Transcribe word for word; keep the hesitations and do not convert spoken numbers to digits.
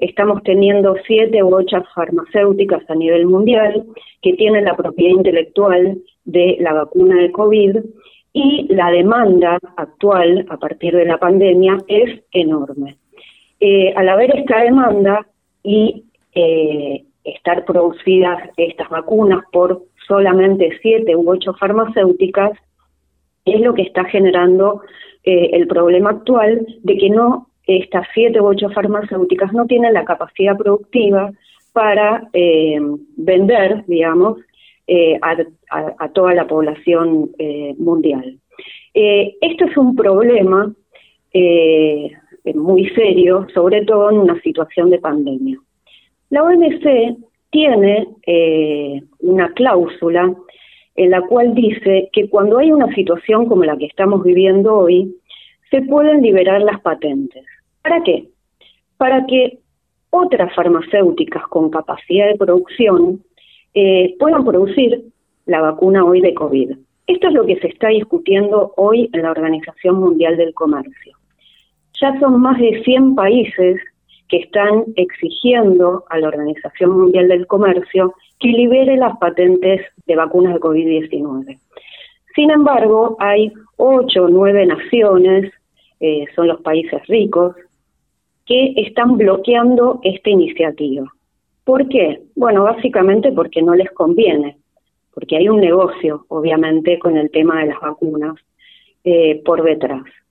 estamos teniendo siete u ocho farmacéuticas a nivel mundial que tienen la propiedad intelectual de la vacuna de COVID, y la demanda actual a partir de la pandemia es enorme. Eh, al haber esta demanda y eh, estar producidas estas vacunas por solamente siete u ocho farmacéuticas, es lo que está generando eh, el problema actual de que no estas siete u ocho farmacéuticas no tienen la capacidad productiva para eh, vender, digamos, eh, a, a, a toda la población eh, mundial. Eh, esto es un problema eh, muy serio, sobre todo en una situación de pandemia. La O M C tiene eh, una cláusula en la cual dice que cuando hay una situación como la que estamos viviendo hoy, se pueden liberar las patentes. ¿Para qué? Para que otras farmacéuticas con capacidad de producción eh, puedan producir la vacuna hoy de COVID. Esto es lo que se está discutiendo hoy en la Organización Mundial del Comercio. Ya son más de cien países que están exigiendo a la Organización Mundial del Comercio que libere las patentes de vacunas de COVID diecinueve. Sin embargo, hay ocho o nueve naciones, eh, son los países ricos, que están bloqueando esta iniciativa. ¿Por qué? Bueno, básicamente porque no les conviene, porque hay un negocio, obviamente, con el tema de las vacunas eh, por detrás.